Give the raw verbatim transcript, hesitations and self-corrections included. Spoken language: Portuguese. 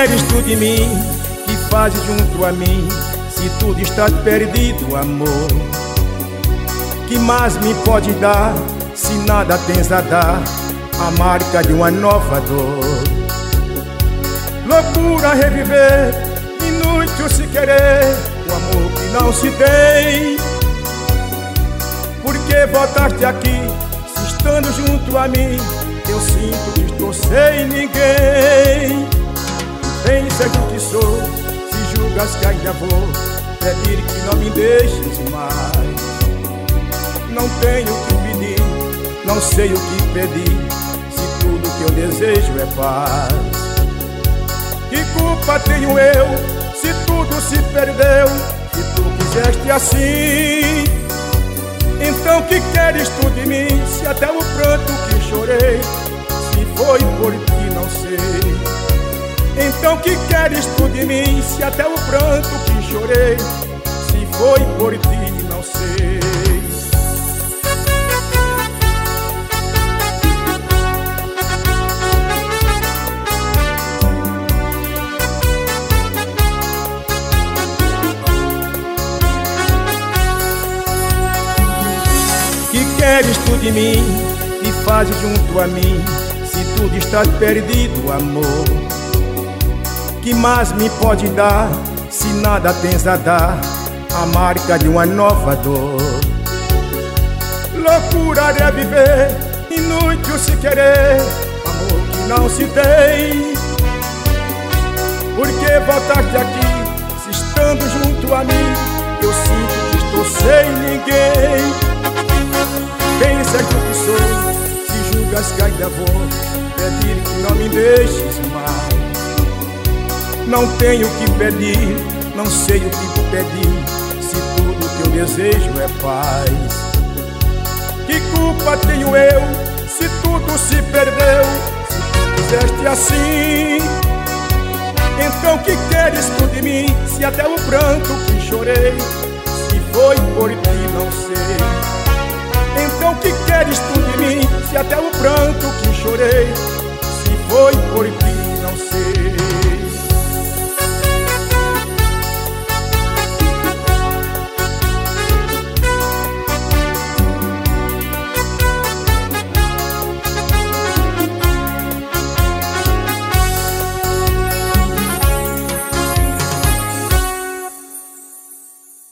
queres tu de mim? Que fazes junto a mim? Se tudo está perdido, amor, que mais me pode dar? Se nada tens a dar, a marca de uma nova dor. Loucura reviver, inútil se querer o amor que não se tem. Por que voltaste aqui, se estando junto a mim eu sinto que estou sem ninguém? Bem, seja o que sou, se julgas que ainda vou pedir que não me deixes mais. Não tenho o que pedir, não sei o que pedir, se tudo que eu desejo é paz. Que culpa tenho eu, se tudo se perdeu, se tu quiseste assim? Então que queres tu de mim, se até o pranto que chorei, se foi por ti não sei. Então que queres tu de mim, se até o pranto que chorei, se foi por ti não sei. Que queres tu de mim? Que fazes junto a mim? Se tudo está perdido, amor, que mais me pode dar? Se nada tens a dar, a marca de uma nova dor. Loucura é viver, inútil se querer amor que não se tem. Por que voltaste aqui, se estando junto a mim eu sinto que estou sem ninguém? Bem, sei o que sou, se julgas que ainda vou pedir que não me deixes mais. Não tenho o que pedir, não sei o que pedir, se tudo que eu desejo é paz. Que culpa tenho eu, se tudo se perdeu, se tu quiseste assim? Então que queres tu de mim, se até o pranto que chorei, se foi por ti não sei. Então que queres tu de mim, se até o pranto que chorei, se foi por ti não sei.